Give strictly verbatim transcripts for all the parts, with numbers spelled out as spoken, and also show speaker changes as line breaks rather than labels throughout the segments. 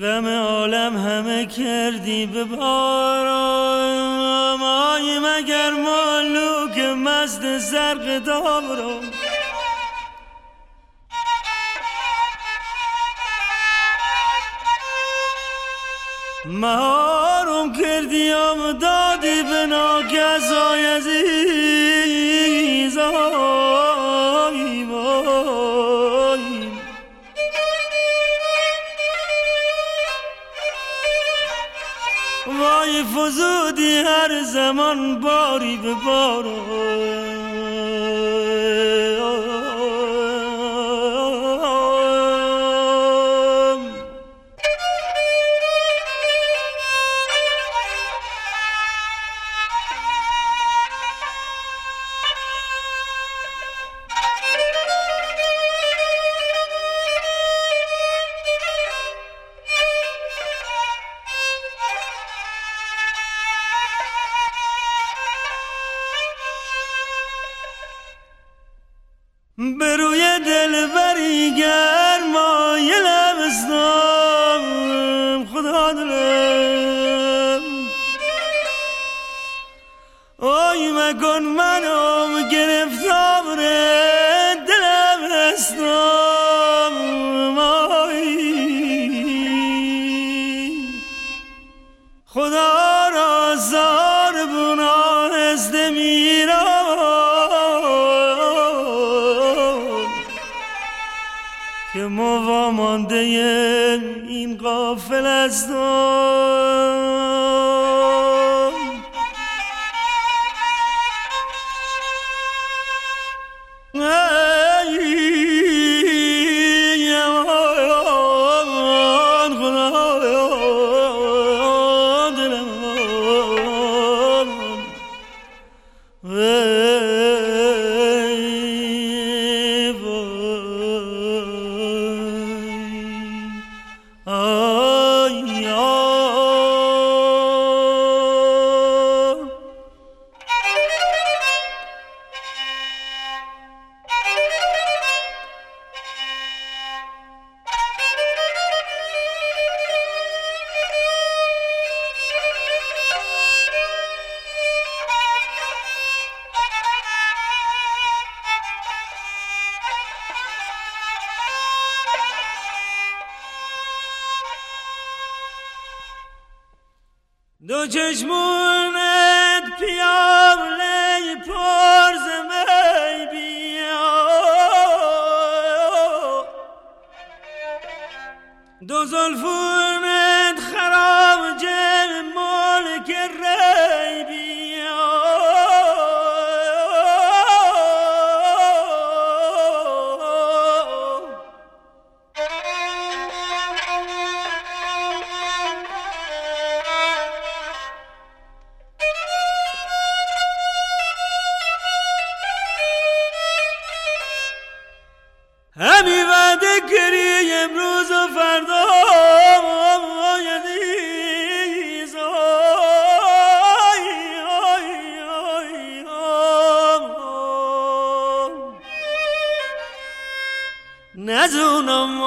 غم عالم همه کردی به بارم، آی مگر مالوک مست زرق دارم. مهارم کردی ام دادی به ناگزای عزیز، آی وای وای فزودی هر زمان باری به بارم. به روی دلبری گرمای لبستم خدا دلم، آی مکن منم گرفتار دلم هستم، آی خدا را زار بنا هست میرم که ما مانده این غافل هستم. ای امان خدا دلم، دو چشمونت پیاله پر ز می بیا، دو زلفونت خراج ملک ری بیا، همی وعده کردی امروز و فردا عزیز، آی آی آی نزونم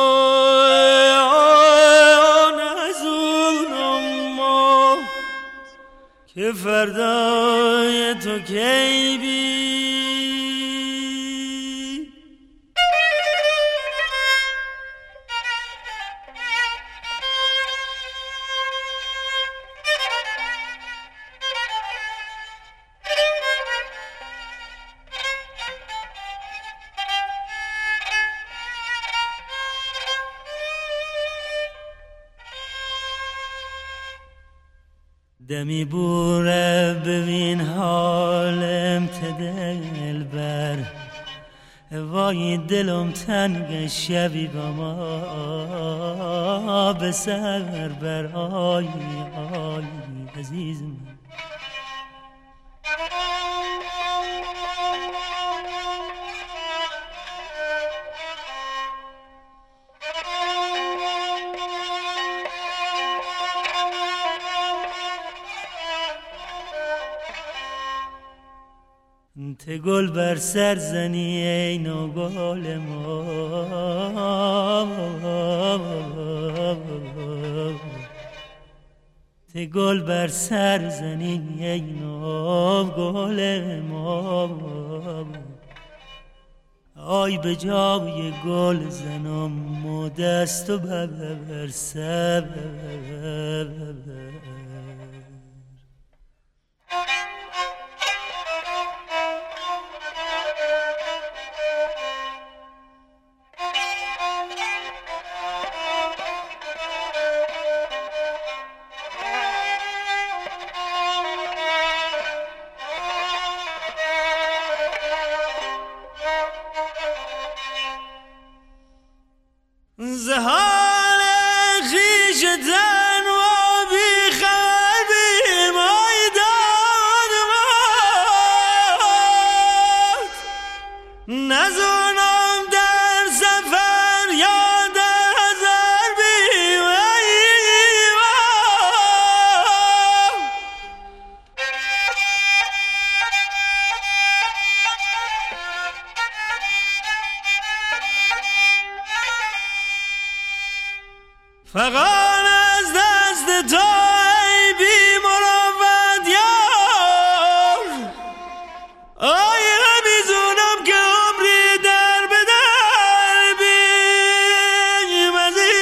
نزونم که فردای تو کی بی. دمی بوره ببین حالم ته دل بر، وای دلم تنگ شبی با ما به سر بر، آی آی عزیزم. ته گل بر سر زنی ای نو گل ما، ته گل بر سر زنی ای ناب گل ما، آی به جای گل زنم و دستو ببر سر. زهان خیشتن و بی خبی مایدان مات، نزونم در سفر یا در هزار بی فقط از دست تو ای بی مروت یار، آی همیزونم که عمری در به در بیم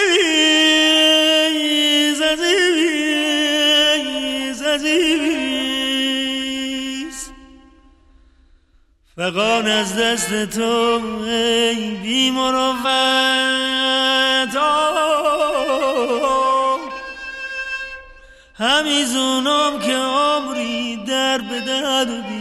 عزیز عزیز عزیز. فقط از دست تو ای بی مروت همیزونم که عمری در به در